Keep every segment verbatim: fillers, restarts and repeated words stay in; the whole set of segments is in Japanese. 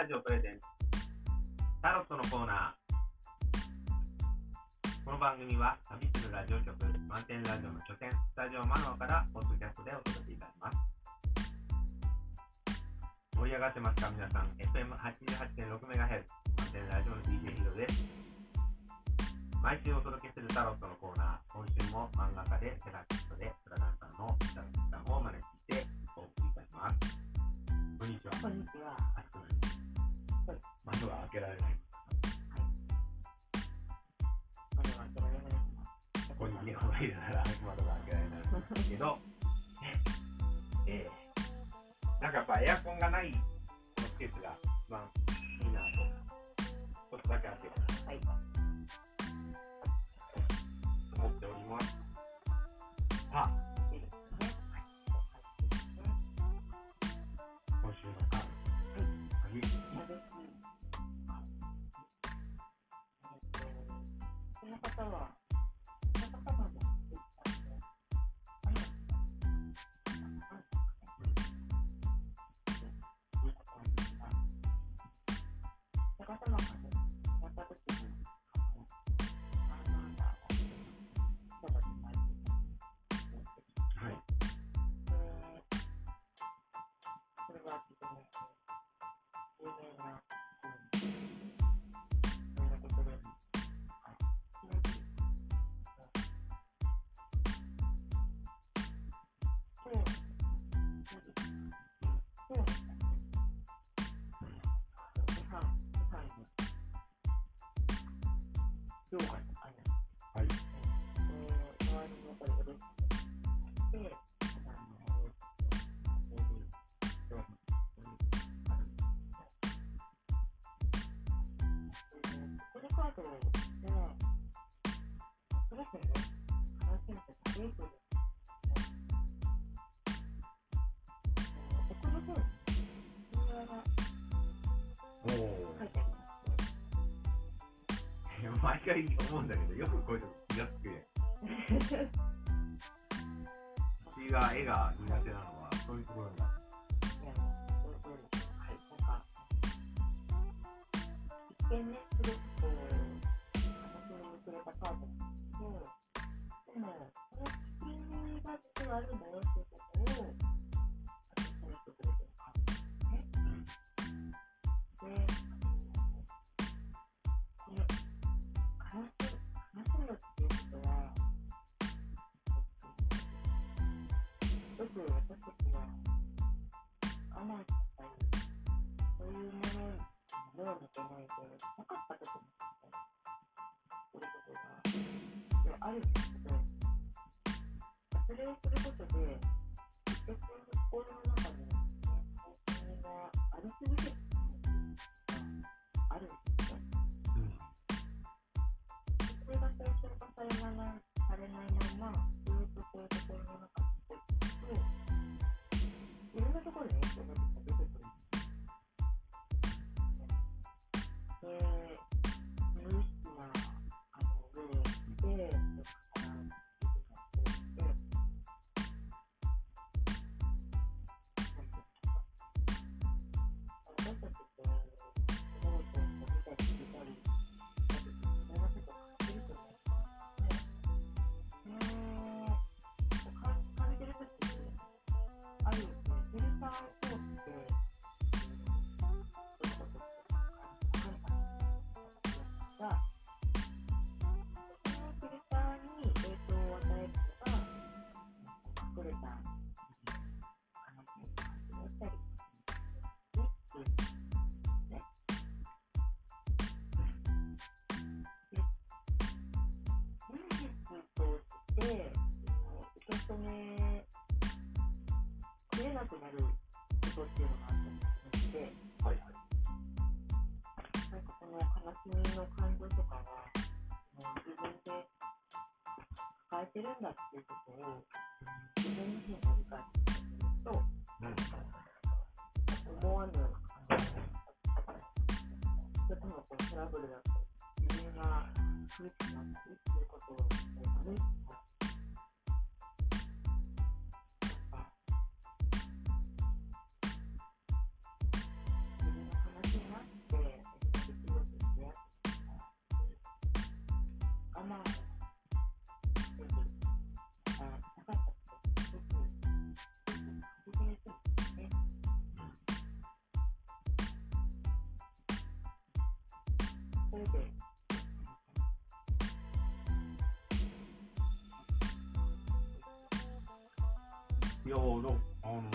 ラジオプレゼンツタロットのコーナー。この番組は旅するラジオ局満点ラジオの拠点スタジオマノアからポッドキャストでお届けいたします。盛り上がってますか皆さん。 エフエムはちじゅうはちてんろくメガヘルツ 満点ラジオの ディージェー ヒロです。毎週お届けするタロットのコーナー、今週も漫画家でセラピストでプラダンさんの北口さんをお招きしてお送りいたします。こんにちは。 こんにちは。 暑くなります。窓が開けられない。 窓が開けられない。 ここに猫がいるなら窓が開けられないんですけど、えー、なんかやっぱエアコンがないこの季節が一番いいなと、ちょっとだけ開けます。 はい。 思っております。さあ、 いいですね。 今週のカード、鍵。 この方は、この方が持っていたので、あの、いいことなんですが、お方様がね、やったときに、あの、なんだ、そうだね、はい。これは自分の有名な、そういうことで、はい。このカードでは、それぞれね、話せるとか、レイトで、奥の方に、名前が書いてあります。 毎回思うんだけど、よくこういうと気がつくね。私が絵が苦手なのはそういうところなんだ。 いや、そういうところです。はい、なんか、一見ね、すごくこう、形に向けれたカードなんですけど、でも、その仕組みが実はあるんだよっていうことを、私に言ってくれてるカードなんですね。で、この、話せる、話せるっていうことは、よく私たちは、我慢したり、そういうものに目を向けないで、なかったことにしたりすることがあるんですけど、それをすることで、結局、心の中に、それがあり続けているあるんですよ。それが最初化されない、されないまま、ずっとそういうところの中に入っていくと、いろんなところに影響が出てくるんです。で、無意識なあの部分で、そこから出てきたりして、私たちって、物事を見たり聞いたり、いろんなことを感じると思うんですね。その感じてるときに、ある意味、フィルターを通って、そういうことを感じたが、そのフィルターに影響を与えるのが、隠れた話に感じだったり、ね、っていうね。で、真実として、受け止めきれなくなることっていうのがあったりするので、 はいはい。 なんかこの悲しみの感情とかは、もう自分で抱えてるんだっていうことを自分自身が理解すると、思わぬ感情、人とのこうトラブルだったり、自分が苦しくなったりっていうことを歩いてます。自分が悲しいなっいやー、どあのー、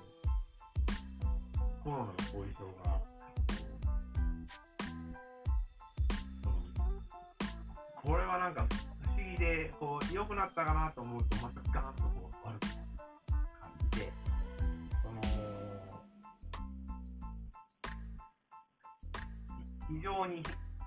コロナの後遺症が、これはなんか不思議で、こう良くなったかなと思うと、またガーンとこう悪くなる感じで、その非常に、うん、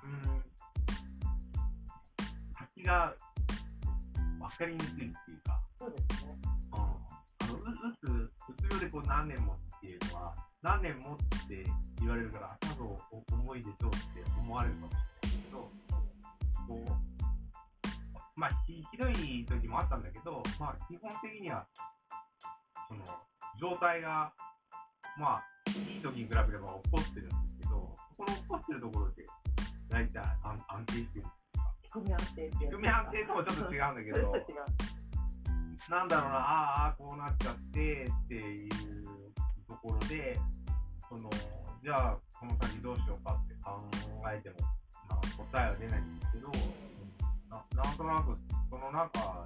先が分かりにくいっていうか、 そうですね。 うん、あのうつうつ病でこう何年もっていうのは何年もって言われるから、さぞ重いでしょうって思われるかもしれないけど、こうまあひ、ひどい時もあったんだけど、まあ、基本的にはその状態がまあいい時に比べれば起こってるんですけど、この起こってるところで大体安安定してる。 仕組み安定って。 仕組み安定ともちょっと違うんだけど、なんだろうな、ああこうなっちゃってっていうところで、そのじゃあこの先どうしようかって考えても、まあ、答えは出ないんですけど、な, なんとなくその中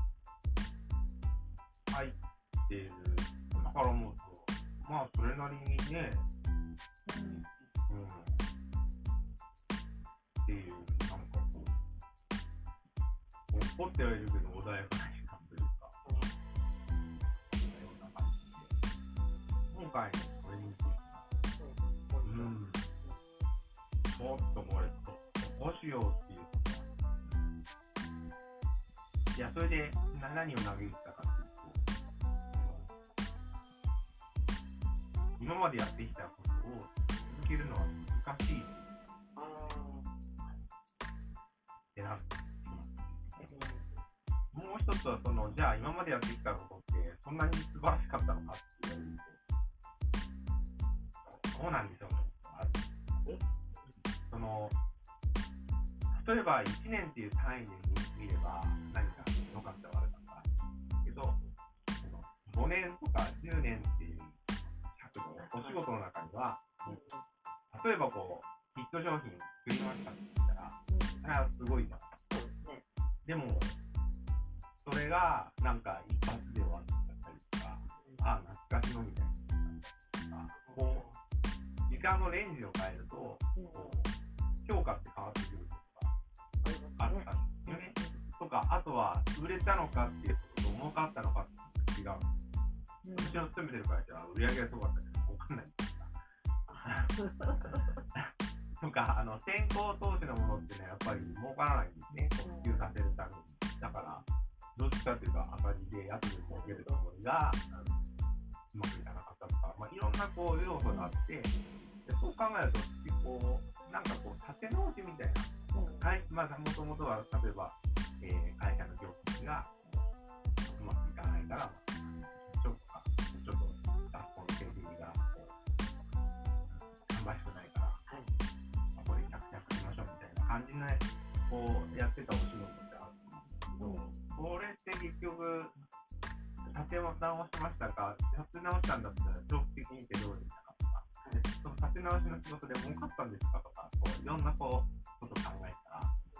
入っているから思うと、まあそれなりにね、うん、うん、っていう、なんかこう怒ってはいるけど穏やかな時間というか、うん、そのような感じで、今回のこれについては、うん、ちょっとこれどうしようっていう。いや、それで何を投げたかっていうと、今までやってきたことを続けるのは難しいってなる。もう一つはその、じゃあ今までやってきたことってそんなに素晴らしかったのかって言われると、そうなんでしょうね。その例えばいちねんっていう単位で見れば何か良かった悪かったけど、ごねんとかじゅうねんっていう尺度、お仕事の中には、例えばこうヒット商品作りましたって言ったら、それはすごいじゃん。でもそれがなんか一発で終わっちゃったりとか、ああ懐かしのみたいな、こう時間のレンジを変えると、こう評価って変わってくるあったんですよね。とか、あとは売れたのかっていうことと儲かったのかって違う。私の勤めてる会社は売り上げがすごかったけど儲かんないんですかとか、あの先行投資のものってね、やっぱり儲からないんですね、普及させるために。だから、どっちかというと赤字で後で儲けるつもりがうまくいかなかったとか、まあ、いろんなこう要素があって、でそう考えると、こうなんかこう立て直しみたいな。はい、まあ、もともとは例えば、えー、会社の業績がうまくいかないから、ちょっとかちょっと学校の成績が芳しくないから、はい、まあ、これ着々しましょうみたいな感じでこうやってたお仕事ってあるんですけど、これって結局立て直しましたか、立て直したんだったら長期的にってどうでしたかとか、その立て直しの仕事で儲かったんですかとか、こういろんなこうことを考えたら、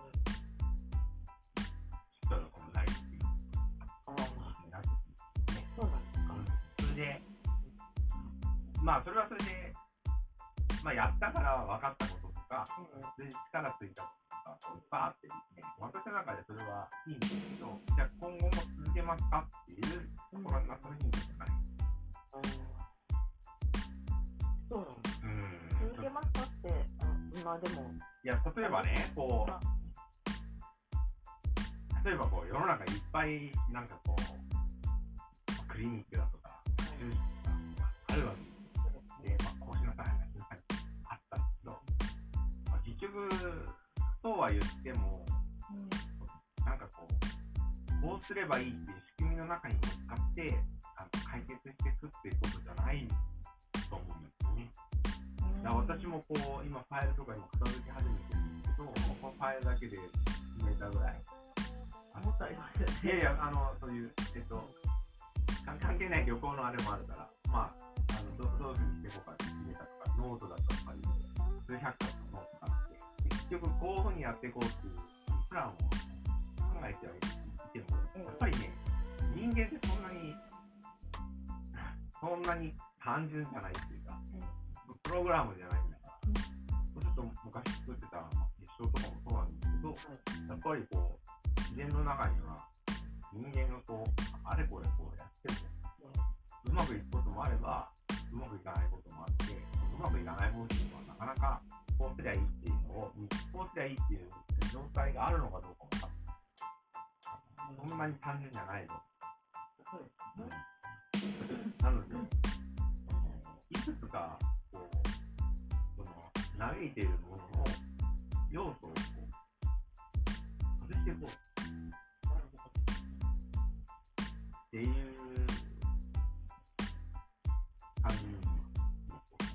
人のこのないっていうになってくるんですね。そうなんですか。それで、まあそれはそれで、まあやったから分かったこととか、それで力ついたこととか、いっぱいあってですね、私の中でそれはいいんですけど、じゃあ今後も続けますかっていうところがそれにじゃない。 そうなんです。うん。続けますかって、まあでも。 いや、例えばね、こう、例えばこう、世の中いっぱい、なんかこう、クリニックだとか、手術とか、あるわけで、まあ、こうしなさい、あったんですけど、まあ、結局、そうは言っても、うん、なんかこう、こうすればいいっていう仕組みの中に使って、あの解決していくっていうことじゃないと思うんですよね。だから私もこう今ファイルとかにも片付け始めてるんですけど、このファイルだけでいちメーターぐらいもっとありますよね。 いやいや、あのそういうえっと関係ない旅行のあれもあるから、まああの ど, どういうふうにしていこうかって決めたとか、ノートだったとかいう数百冊のノートがあって、結局こういうふうにやっていこうっていうプランを考えてはいても、やっぱりね、人間ってそんなにそんなに単純じゃないっていうか、プログラムじゃないんだから、ちょっと昔作ってた実証とかもそうなんですけど、やっぱりこう、自然の中には人間がこう、あれこれこうやっても、うまくいくこともあれば、うまくいかないこともあって、うまくいかないものっていうのはなかなかこうすりゃいいっていうのを、こうすりゃいいっていう状態があるのかどうかもそんなに単純じゃないぞ。うん、なので、いくつかこうその嘆いているものの要素をこう外していこうっていう感じになって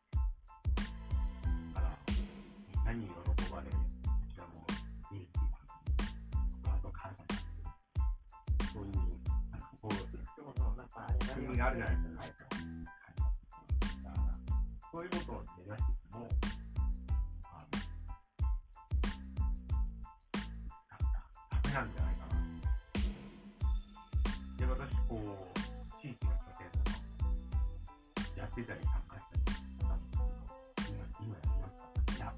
だから何に喜ばれるこちらも元気があと感謝そういうなんかこう仕組みがあるじゃないですか。そういうことを目指していても、あの、ダメなんじゃないかな。で、私、こう、地域の拠点とかやってたり参加したりしたんですけど、今、今やりますか？いや、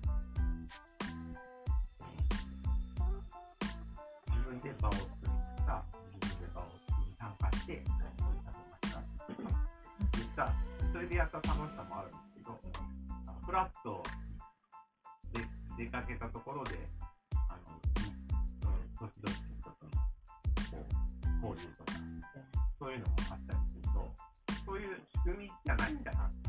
自分で場を作りました。自分で場を参加して、そういう参加した。それでやった楽しさもあるんですけど、フラッと出かけたところで、あの、どしどしの人との交流とか、そういうのもあったりすると、そういう仕組みじゃないんだなっていう。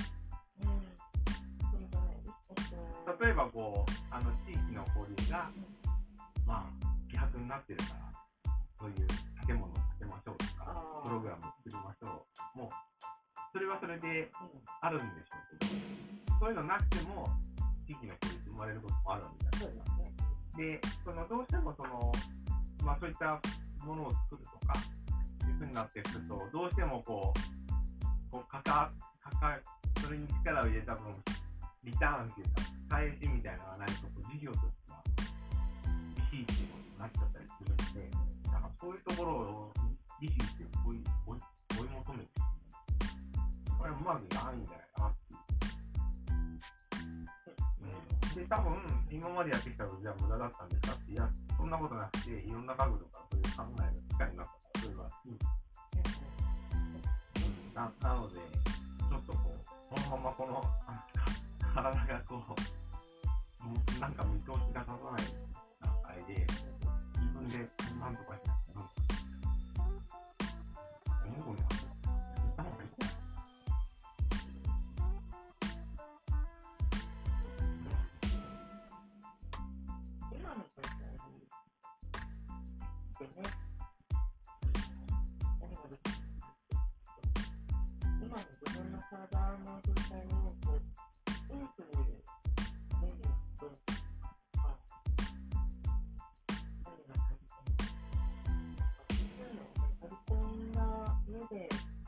例えばこう、あの地域の交流が、まあ、希薄になってるから、そういう建物を建てましょうとか、プログラムを作りましょう。もうそれはそれであるんでしょうけど、そういうのなくても地域の交流って生まれることもあるんじゃないですか。で、そのどうしてもその、まあ、そういったものを作るとかいうふうになっていくと、どうしてもこう、こうかかかかそれに力を入れた分、リターンっていうか、返しみたいなのがないと、事業としては利子っていうことになっちゃったりするので、だからそういうところを利子って追い追い追い求めてこれうまくいかないんじゃないかなっていう、うん、で、多分今までやってきたことじゃ無駄だったんですかって、いや、そんなことなくて、いろんな角度からそういう考える機会になったから、それは、うん、な, なので、ちょっとこう、このままこの体がこう、なんか見通しが立たない段階で、自分でなんとかしなきゃなんとか思うね。 今の自分の体の状態をこう良く見るメニューとか何が足りてるかそういうのを取り込んだ上で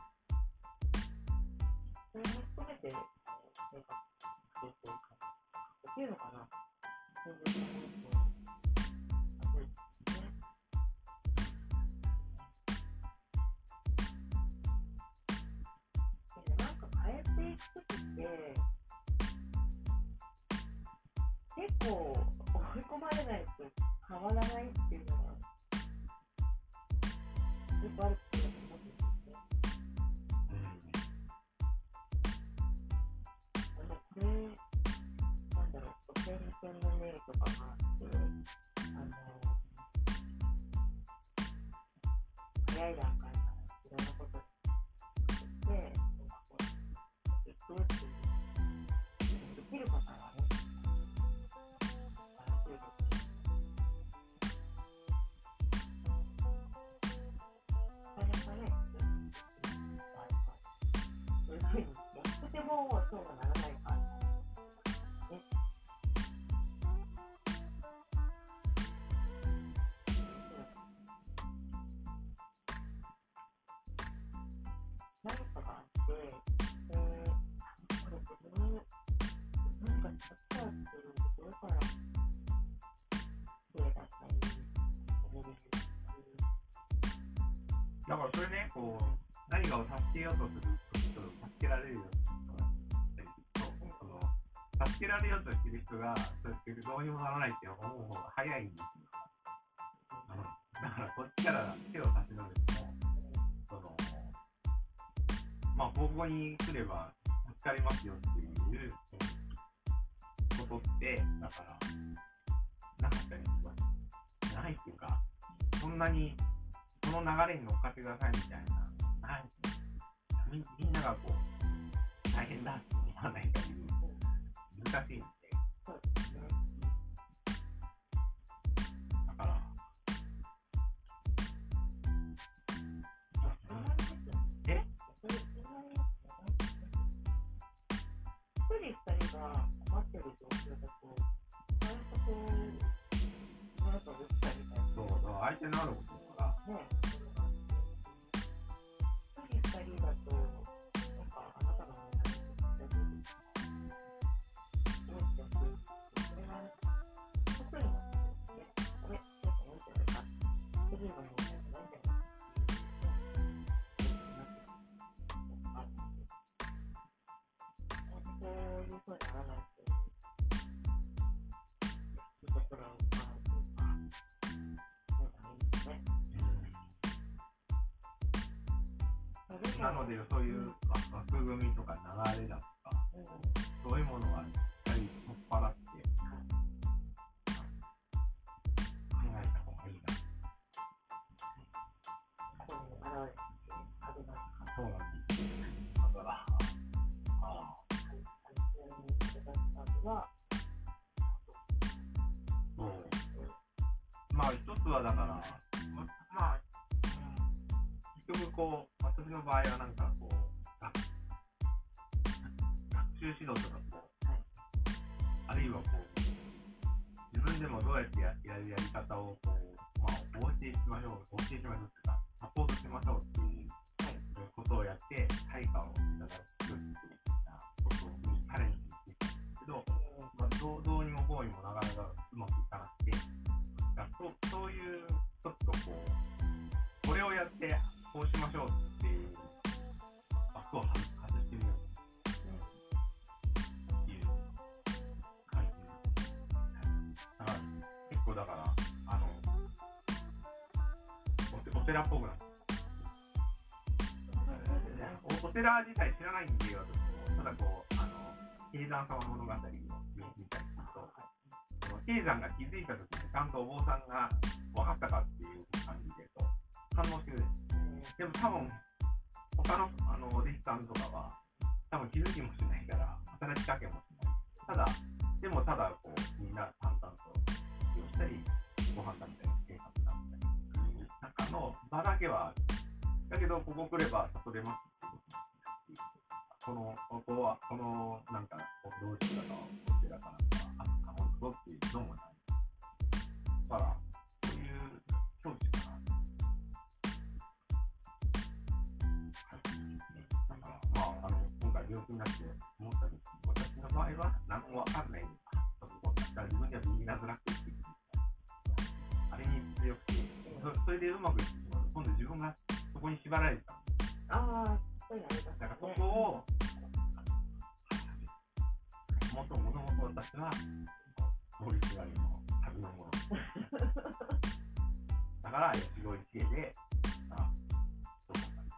それも含めて生活していくっていうのかなそういうところとあとですね変えていくときって結構追い込まれないと変わらないっていうのはよくあることだと思うんですよね。うん、これなんだろう先見の明とかがあってあの早い段階からいろんなことでどうっていうできる方はね、あのそういうなかなかね、そういうふうにやっててもそうはならないからね。何かがあって、 だからそれね、こう何かを助けようとする人を助けられるような人がいると、その助けられようとしている人がそうやってどうにもならないっていうのが思う方が早いんですよ。あのだからこっちから手を差し伸べても、そのまあここに来れば助かりますよっていうことってだからなかったりします。ないっていうか、そんなにその流れに乗っかってくださいみたいな、ないみみんながこう大変だって思わない限り難しいんで、 そうですね。 だからえ一人二人が困ってる状況だと、最初こう、なんかぶつかりたい。 そうだから相手のあることだからね。一人二人だと、なんかあなたの問題に大丈夫ですか？どうしてやってるんですか？それは、特にもですね、これ、ちょっと思ってないか、次の問題じゃないんじゃないかっていう、あるので、そういうふうにならないと、いいところを使うというか、そうがいいですね。 なのでそういう枠組みとか流れだとか、 うん、 そういうものはしっかり取っ払って考えた方がいいな。 ここに現れてありますか？ そうなんです。だからああちなみに私たちは、 そうまあ一つはだからままあ結局こう私の場合はなんかこう学習指導とかこう、 はい、 あるいはこう自分でもどうやってややるやり方をこう、まあ、お教えしましょうお教えしましょうっていうかサポートしましょうっていうことをやって対価をいただくっていうことにチャレンジしていたんですけど、まあ、どうどうにもこうにもなかなかうまくいかなくて、だそうそういうちょっとこうこれをやってこうしましょうっていう枠を外してみようっていう感じです。だから結構だからあのお寺っぽくなってお寺自体知らないんで私もただこうあの比叡山様物語を見たりすると比叡山が気づいた時にちゃんとお坊さんが分かったかっていう感じでこう反応してくれる。でも多分他のあの弟子さんとかは多分気づきもしないから働きかけもしない。ただでもただこうみんな淡々と利用したりご飯食べたり生活だったり中の場だけはある。だけどここ来れば悟れますっていうこのここはこのなんかどうしてだかお寺かなんかあったものっていうのもない。だからそういう境地かな。まあ、あの今回病気になって思ったんですけど、私の場合は何も分かんないんです。自分ではビギナーズラックっていうあれに強くて、それでうまくいってしまう。今度自分がそこに縛られてたんです。 ああ、そういうのありますね。 だからそこをもともと私は法律外の旅のものだから一期一会であどうかな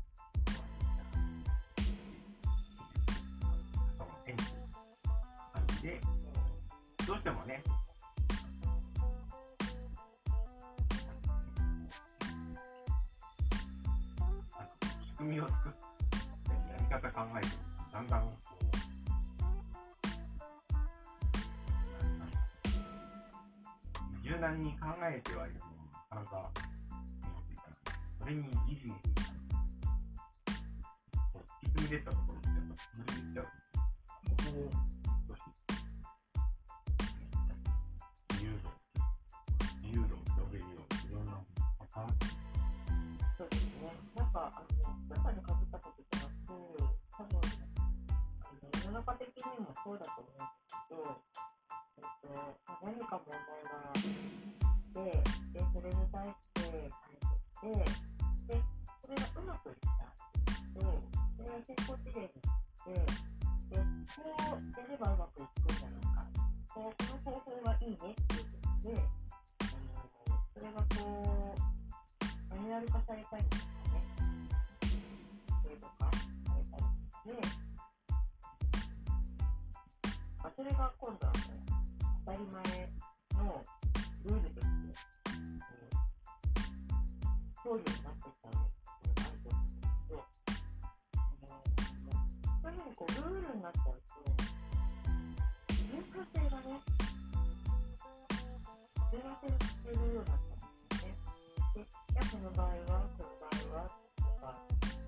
その演技感じでどうしてもね仕組みを作ってやり方考えてだんだんこう柔軟に考えてはいるのなかなかそれにギリギリこう突き詰めてったところってやっぱ無理にいっちゃうここを少し自由度自由度を広げるようにいろんなパターンそうですね。なんかあの中にかぶったことじゃなく多分あの世の中的にもそうだと思うんですけど、えっと、何か問題があってでそれに対して解決してでそれがうまくいった接こっちで行って、で、こうやればうまくいくんじゃないか。こうこの方法がいいねっていうことで、あのそれがこう、マニュアル化されたりとかね、それとかされたりで、まあ、それが今度はもう当たり前のルールとして、そういうようになっていったのがあると思うんですけど、そういうふうにこうルールになっちゃうと、有価性がね、有価性が必要になっちゃうんですよね。で、いや、この場合は、この場合は、とか、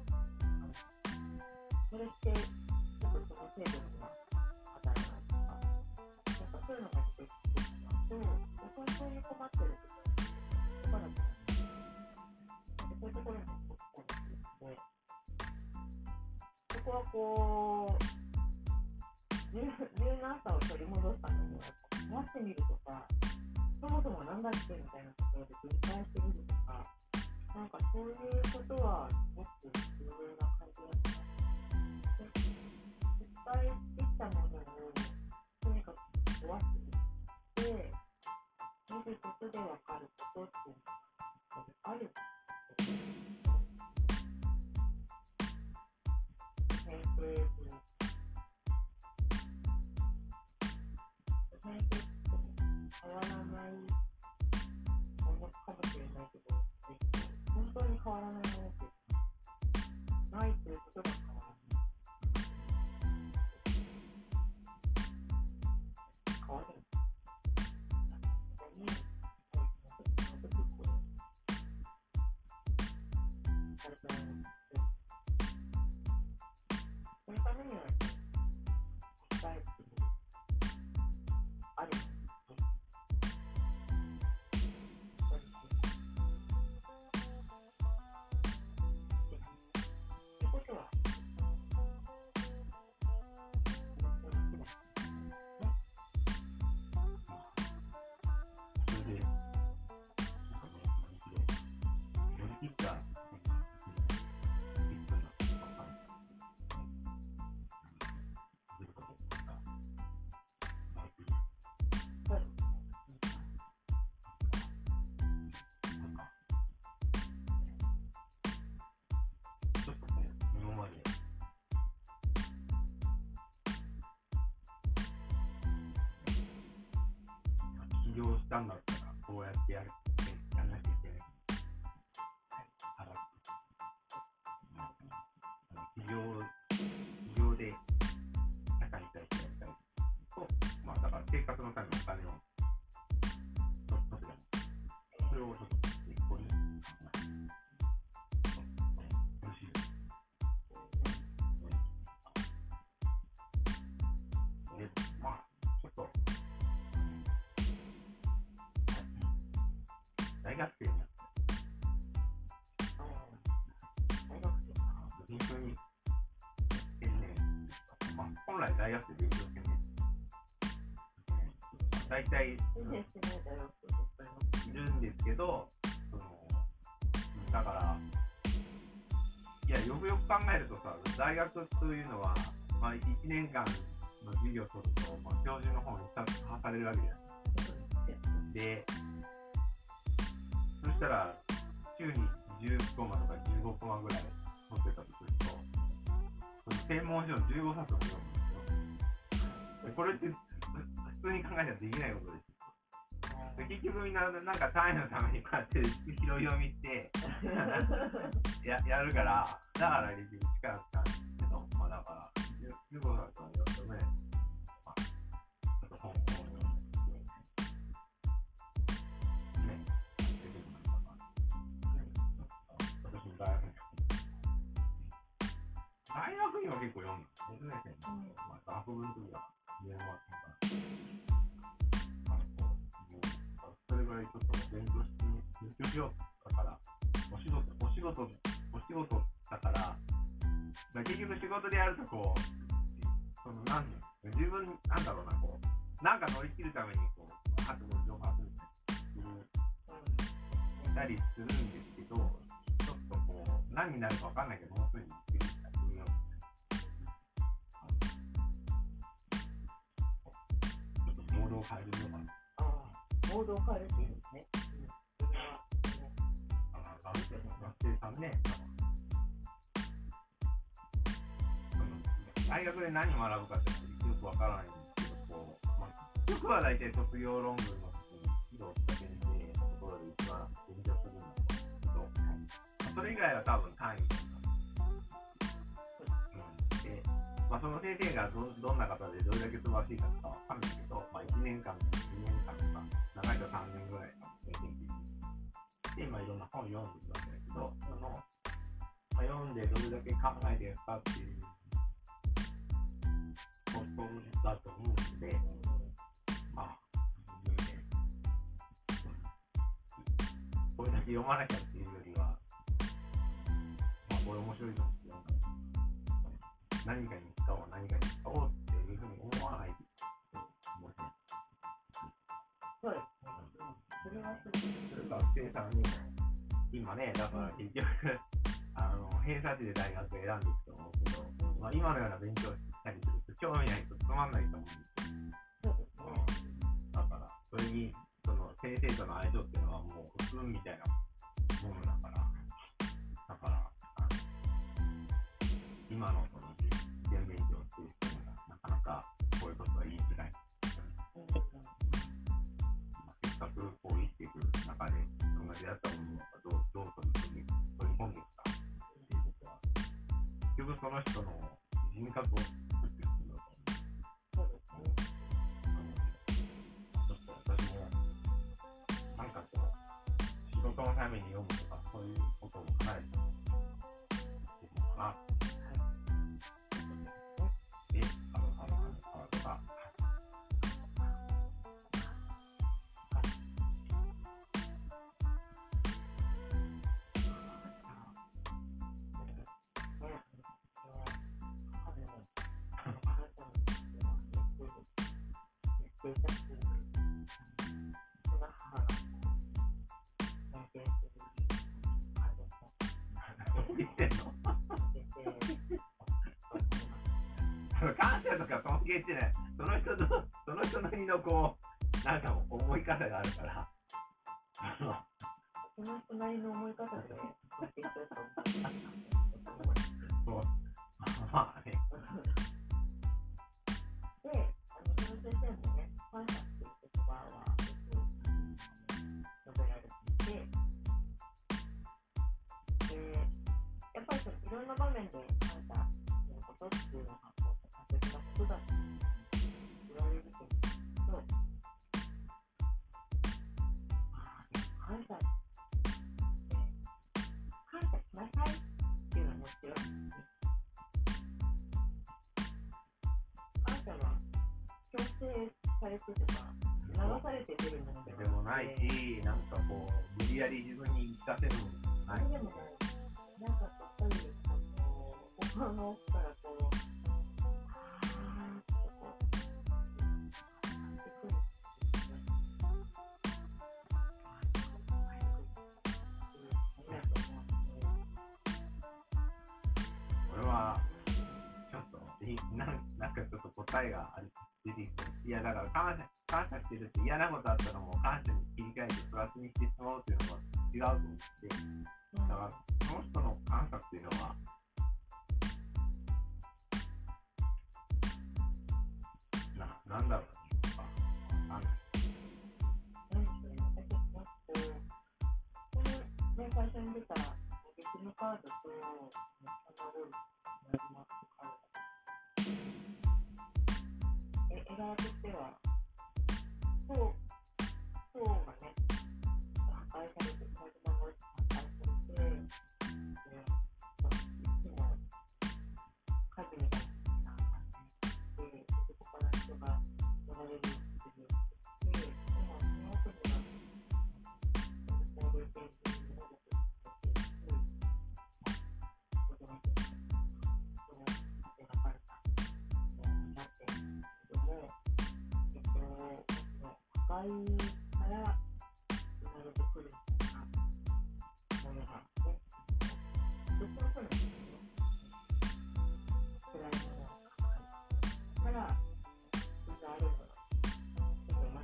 それって、ちょっとその制度には当たらないとか、なんかそういうのが出てきてしまうと、本当に困ってるところだと思うんですよ。そういうところに起きたりするので、そこはこう、柔軟さを取り戻すためには、やってみるとか、そもそも何だっけみたいなところで繰り返してみるとか、なんかそういうことはすごく重要な感じがします。失敗してきたものをとにかく壊してみて、見ることで分かることっていうのがあるんですよね。先生に先生って変わらないものかもしれないけど、本当に変わらないものってないということが変わらない。変わるんです。そこに、その時これ、されてないんですけど、そのためには、伝えてみる。あるんですね。そうですね。ということは、本当に好きだ。 それで、乗り切ったいっぷんの時間が出ることですか？ そうですね。 なんか、ちょっとね、今まで、起業したんだったら、こうやってやる、やんなきゃいけない。払って、起業、起業で社会に対してやりたいと、まあだから生活のためにお金を取っても、それをちょっと一個に考えて、苦しいです。で、まあ、ちょっと、大学生になって、 大学生か。 勉強に専念、まあ、本来大学生勉強専念、大体、 全然してないだよって言ってます。 いるんですけど、そのだから、いや、よくよく考えるとさ、大学というのは、まあ、いちねんかんの授業を取ると、まあ、教授の方にさされるわけじゃないで、そしたら、週にじゅうコマとかじゅうごコマぐらい取ってたとすると、その専門書のじゅうごさつを読むんですよ。でこれって普通に考えたらできないことです。で結局みんな、なんか単位のためにこうやって拾い読みしてや, やるから、だから結局力使うんですけど、まあだから、じゅうごさつは読むね、まあ、ちょっと本を読んで、ね、出てくるのかな。私も大学に大学には結構読んだ。ねね生の、まあ、学部の時は、家の学それぐらいちょっと勉強して、勉強しようだから、お仕事、お仕事、お仕事だから、結局仕事でやるとこう、その何年、自分、なんだろうな、こう、なんか乗り切るために、こう、発語、情報発信する、たりするんですけど、ちょっとこう、何になるか分かんないけど、もうすぐにできた組みよう。 を変えるのかな。 ああ、モードを変えるっていうんですね。うん、それは、 あの学生さんね、大学で何を学ぶかってよくわからないんですけど、こう、まあ、結局は大体卒業論文の時に指導した先生のところで一番勉強するんだと思うんですけど、はい、それ以外は多分単位とか、うん、で、まあ、その先生が ど, どんな方でどれだけ素晴らしいかとかわかんないけど、まあ、いちねんかんとかにねんかんとか、長いとさんねんぐらいの先生で、今いろんな本を読んでるわけだけど、その、まあ、読んでどれだけ考えてるかっていうことだと思うので、まあ、これだけ読まなきゃっていうよりは、まあ、これ面白いと思うんですよ。何かに使おう、何かに使おうっていうふうに思わないと思います。 そうですね。それはそうです。 学生さんにも、今ね、だから結局、あの偏差値で大学選んでいくと思うけど、まあ、今のような勉強をしたりすると興味ないとつまんないと思うんですよ。 そうですね。 だから、それにその先生との相性っていうのはもう普通みたいなものだから、だから、今のその試験勉強っていう人がなかなかこういうことは言いづらい。うん、せっかくこう生きていく中で、自分が出会ったものをどう、どう取り組んでいく、取り込んでいくかっていうことは、結局その人の人格を作っていくんだと思う。 そうですね。 ちょっと私も、なんかこう、仕事のために読むとか、そういうこともかなりできるのかな。で、あの、あの、あの、とか、言ってんの感謝とか尊敬ってない。その人の、その人なりのこう、なんか思い方があるから。 その人なりの思い方で尊敬すると思う。 まあね。 で、あの、その先生もね、感謝っていう言葉はよく述べられていて、で、やっぱりそのいろんな場面で感謝することっていうのがこう大切なことだって言われると思うんですけど、感謝って感謝しなさいっていうのはもちろん感謝は強制されてとか流されて出るものでもないし、なんかこう無理やり自分に言い聞かせるものもない。 でもね、なんかやっぱりあの他の奥からこう、あーってこう、ってくる。 これはちょっとなん、なんかちょっと答えがある出てきて、いやだから感謝、感謝してるって嫌なことあったらもう感謝に切り替えてプラスにしてしまうっていうのは違うと思って、だからその人の感謝っていうのはな、なんだろうね、とかわかんない。 なんでしょうね、私はこう、このね、最初に出たリズムカードとサマーゴールドのマックカードえ、絵柄としては、層、層がね、破壊されて、マグマが破壊されて、で、まあ、いつも数みたいな感じで、そこから人が乗られるっていうで、でも、その奥には、行動研究になるという、子供たちその描かれたものになっているんですけども、えっと、その破壊から生まれてくるみたいなものがあって、どこもそうなんですよね。辛いものを抱えから、それがあるのが、ちょっと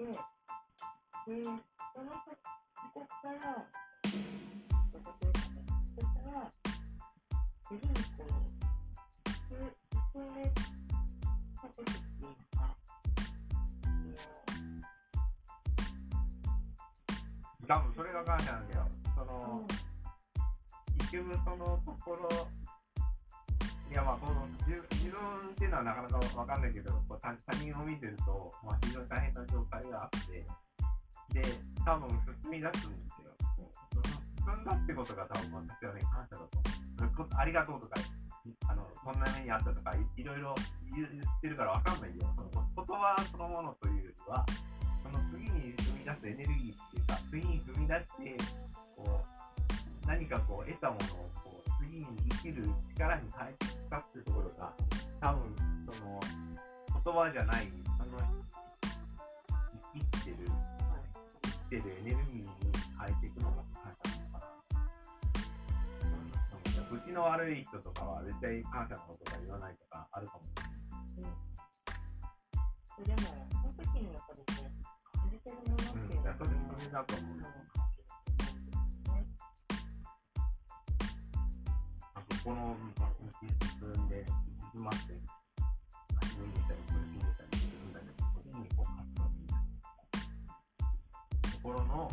で、で、そのそこから、そこから、次にこう、進めさせてっていうのが、 多分それが感謝なんだよ。その、結局そのところ、いやまあこの自分っていうのはなかなかわかんないけど、こう他人を見てると、まあ、非常に大変な状態があって、で、多分進み出すんですよ。進んだってことが多分私はね、感謝だと思う。ありがとうとか、あのこんな目にあったとか、い, いろいろ言ってるからわかんないよ。その言葉そのものというよりは、その次に踏み出すエネルギーっていうか、次に踏み出して、こう何かこう得たものをこう次に生きる力に変えていくかっていうところが、多分その言葉じゃない、その生きてる、生きてるエネルギーに変えていくのが感謝なのかな。うちの悪い人とかは絶対感謝のことが言わないとかあるかもしれない。 うん、でも、その時にやっぱりね、感じてるものっていうのは、 それそれだと思う。あそこの道進んで、進まって、足を入れたり、これ入れたりするんだけど、それにこう活動みたいなところの、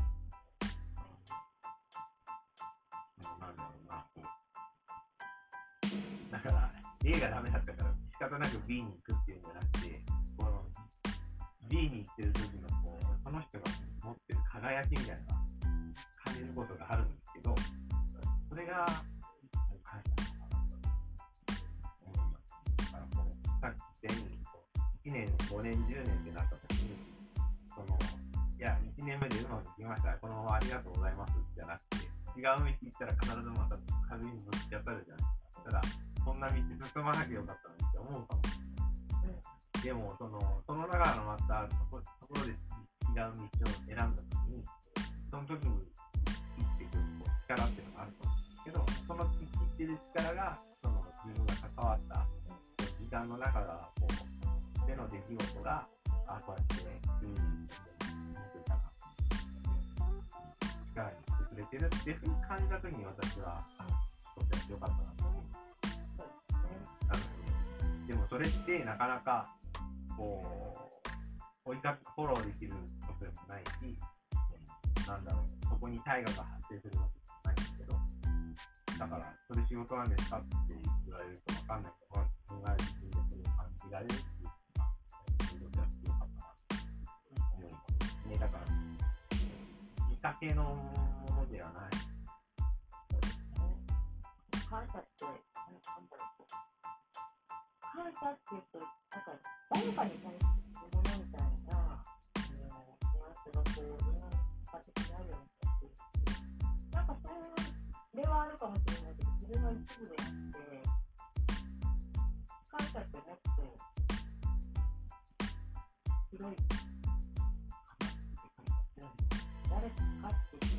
なんだろうな、こう。だから、A がダメだったから、仕方なく B に行くっていうんじゃなくて、この B に行ってる時のこう、その人が持ってる輝きみたいなのが感じることがあるんですけど、それが、感謝なのかなと思います。だからこう、さっき言ったように、いちねん、ごねん、じゅうねんってなった時に、その、いや、いちねんめでうまくいきました、このままありがとうございますじゃなくて、違う道行ったら必ずまた風にぶち当たるじゃないですか。ただ、そんな道進まなきゃよかったのにって思うかもしれない。うん、でも、その、その中のまたところで違う道を選んだときに、その時に生きてくるこう力っていうのがあると思うんですけど、その生きてる力が、その自分が関わった時間の中が、こう、での出来事が、あ、こうやって、いい力にしてくれてるっていうふうに感じたときに私は、あ、とても良かったなと思います。でもそれってなかなかこう追いかけフォローできることでもないし、なんだろう、そこに大河が発生するわけじゃないんですけど、だからそれ仕事なんですかって言われると分かんないけど、考える自分でそれを感じられるっていうのが仕事やってよかったなと思いますね。だから見かけのものではない。 感謝って、なんだろう、感謝っていうと、なんか誰かに対するものみたいな、ニュアンスがこう、いろんな形にあるような気がするし、なんかそれはあるかもしれないけど、自分の一部であって、感謝ってもっと広い、誰かっていう。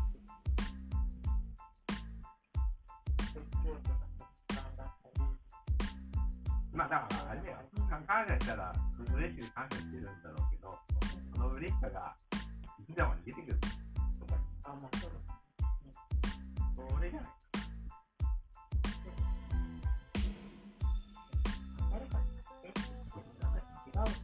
まあだからあれだよ、感謝したら嬉しく感謝してるんだろうけど、その嬉しさがいつでも出てくるとか、 あ、もうそうです。 それじゃないか。 誰かに対して違う。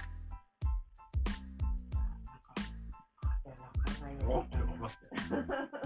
おっ、ちょっと待って。